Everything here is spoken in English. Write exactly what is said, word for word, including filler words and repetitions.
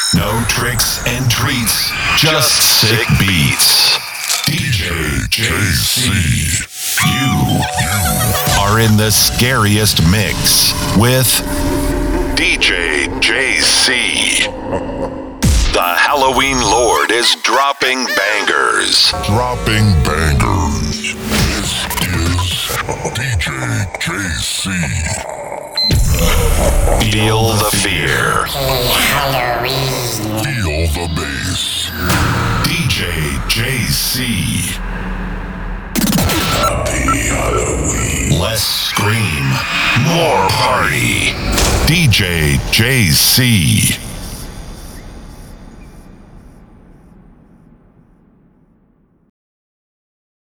No tricks and treats, just sick beats. D J J C. You are in the scariest mix with D J J C. The Halloween Lord is dropping bangers. Dropping bangers. This is D J J C. Feel the fear. Halloween. Feel the bass. D J J C. Happy Halloween. Less scream, more party. D J J C.